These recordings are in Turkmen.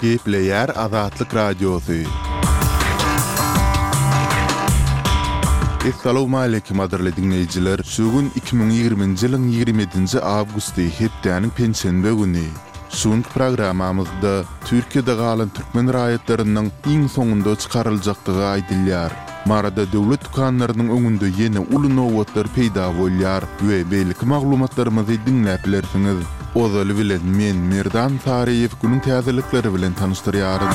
Gepleyer Azatlyk Radiosu. Assalamu alaykum aderli dinleyijiler. Şugün 2020-nji ýylyň 27-nji awgusty hepdeniň pensiýe güni. Şuň programmamyzda Türkiýede galan türkmen raýatlarynyň iň soňunda çykaryljakdygy aýdylýar. Marada döwlet tukanlarynyň öňünde ýene uly nowatlar peýda bolýar we beýleki maglumatlarymyzy dinläp bilersiňiz. Ozaly bilen men Merdan Tariýew günüň täzelikleri bilen tanışdyrýarym.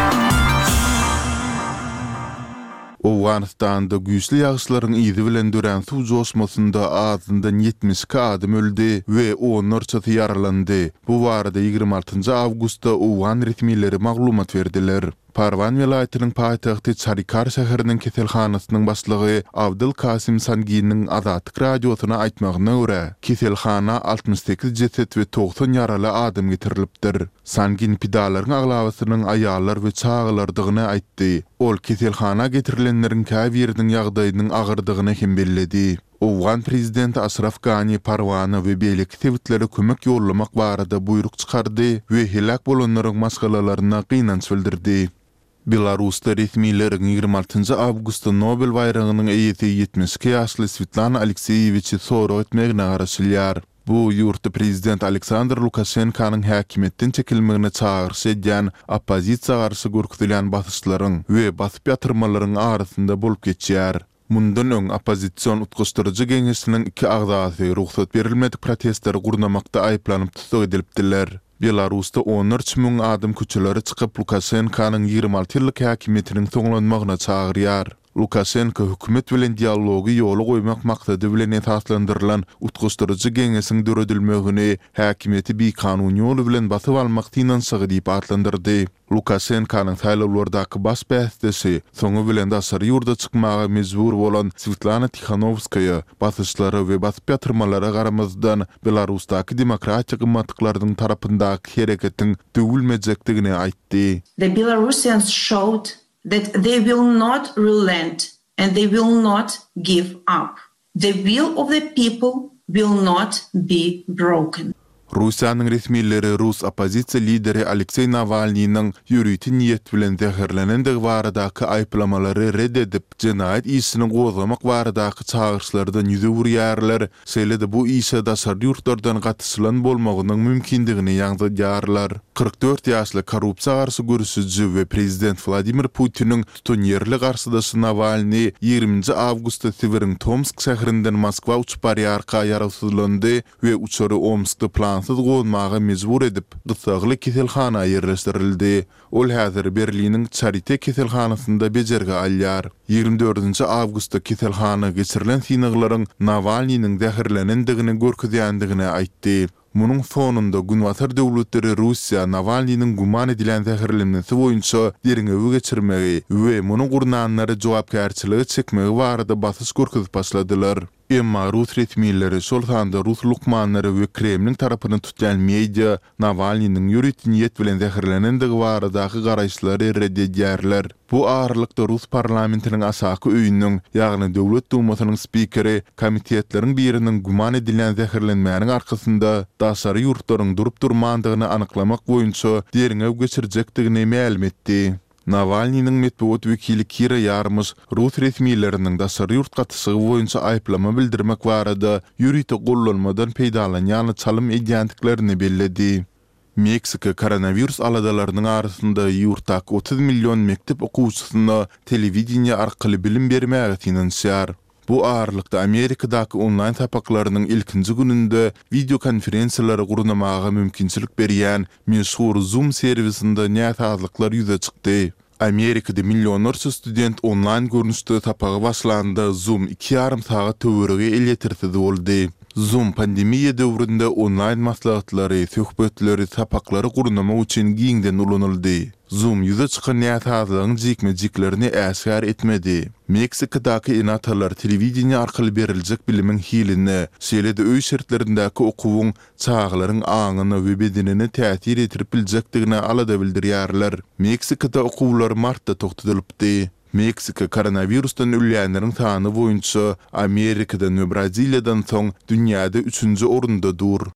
Awganistanda güýçli ýagşylaryň ýyzy bilen dören suw joşmasynda azyndan 72 adam öldi we onlarçasy yaralandy. Bu barada 26 awgustda Awgan resmileri maglumat berdiler. Parwan welaýatynyň paýtagty Çarikar şäheriniň keselhanasynyň başlygy Abdul Kasim Sanginiň Azatlyk radiosuna aýtmagyna görä, keselhana 68 jeset we 90 yaraly adam getirilipdir. Sangin pidalaryň aglawasynyň aýallar we çağalardygyny aýtdy. Ol keselhana getirilenleriň käbiriniň ýagdaýynyň agyrdygyny hem belledi. Awgan prezidenti Ashraf Ghani Parwana we beýleki tewitleri kömek ýollamak barada buyruk çykardy we helak bolanlaryň maskalaryna gynanç bildirdi. Belarusda resmiýlerin 26 awgustda Nobel bayragynyň eýesi 72 ýaşly Svetlana Alekseyevich soraw etmegine garaşylýar. Bu ýurtda prezident Aleksandr Lukashenkanyň häkimetden çekilmegine çağırş edýän oppozisiýa garşy görkezilýän basyşlaryň we basyp ýatyrmalaryň arasynda bolup geçýär. Mundan öň oppozisiýon utgaşdyrjy geňeşiniň 2 agzasy ruhsat berilmedik protestleri gurnamakda aýplanyp tutuk edilipdiler. Belarusda 13.000 adam küçüleri çykyp Lukashenkanyň 26 ýyllyk häkimetiniň soňlanmagyna çagyrýar. Lukashenko hökümet bilen dialogy ýoly goýmak maksady bilen esaslandyrylan utgaşdyrjy geňeşiň döredilmegini häkimeti bir kanun ýoly bilen basyp almak tynançygy diýip atlandyrdy. Lukashenkanyň saýlawlardaky baş bästesi soňu bilen daşary ýurda çykmaga mejbur bolan Svetlana Tikhanovskaya basyşlary we basyp ýatyrmalary garamazdan Belarusdaky demokratiýa gymmatlyklarynyň tarapyndaky hereketiň döwülmejekdigini aýtdy. The Belarusians showed that they will not relent and they will not give up. The will of the people will not be broken. Rusiýanyň resmiýetleri Rus oppozisiýa lideri Aleksey Navalnyň ýürüýti niýet bilen zäherlenendigi baradaky aýplamalary reddedip, jenaýat işini gozlamak baradaky çağırşlardan ýüze burýarlar. Şeýle-de bu işe daşary ýurtlardan gatyşylan bolmagynyň mümkindigini ýaňdyrýarlar. 44 ýaşly korrupsiýa garşy görüşüji we prezident Vladimir Putiniň tutun ýerli garşydaşy Navalny 20 awgustda Sibiriň Tomsk şäherinden Moskwa uçup barýarka ýarasyzlandy we uçary Omskda plansız goýmaga mejbur edip, gysagly keselhana ýerleşdirildi. Ol häzir Berliniň Charité keselhanasynda bejerge alýar. 24 awgustda keselhana geçirilen synaglaryň Navalnyň zäherlenendigini görkezýändigini aýtdy. Munun sonunda günwatar döwletleri Russiýa Navalnyň guman edilen zäherlenmesi boýunça deriňe geçirmegi we muny gurnanlary jogapkärçiligi çekmegi barada basyş görkezip başladylar. Emma Rus resmiýetleri şol sanda Rus lukmanlary we Kremliň tarapyny tutýan media Navalnyň ýürüýti niýet bilen zäherlenendigi baradaky garaýşlary reddedýärler. Bu ağırlykda Rus parlamentiniň asaky öýüniň, ýagny döwlet dumasynyň spikeri komitetleriň biriniň guman edilen zäherlenmäniň arkasynda daşary ýurtlaryň durup durmandygyny anyklamak boýunça deriňe geçirjekdigini ma'lum etdi. Navalnyň medeniýet wekili Kira Yarmyş Rus resmiýetleriniň daşary ýurt gatyşygy boýunça aýplama bildirmek barada ýürüýti gollanmadan peýdalanýan çalym edýändiklerini belledi. Meksika koronavirus aladalarynyň arasynda ýurtdaky 30 million mektep okuwçysyna telewizioniýa arkaly bilim bermäge tynançýar. Bu ağırlykda Amerikadaky online tapaklarynyň ilkinji gününde video konferensiýalary gurnamaga mümkinçilik berýän meşhur Zoom serwisinde näzarlyklar ýüze çykdy. Amerikada milyonlarca student online görnüşde tapagy başlandy. Zoom 2,5 saat töwerege el ýetirdi boldy. Zoom pandemiýa döwründe online maslahatlary, söhbetleri, tapaklary gurnamak üçin giňden ulanyldy. Zoom ýüze çykan näzarlygyň jikmejiklerini äsgär etmedi. Meksikadaky enatarlar telewizioniýa arkaly beriljek bilimiň hilini, şeýle-de öý şertlerindäki okuwyň çağlaryň aňyny we bedenini täsir etdirip biljekdigini alada bildirýärler. Meksikada okuwlar martda togtadylypdy. Meksika koronavirusdan ölýänleriň sany boýunça Amerikadan we Braziliýadan soň dünýäde 3-nji orunda dur.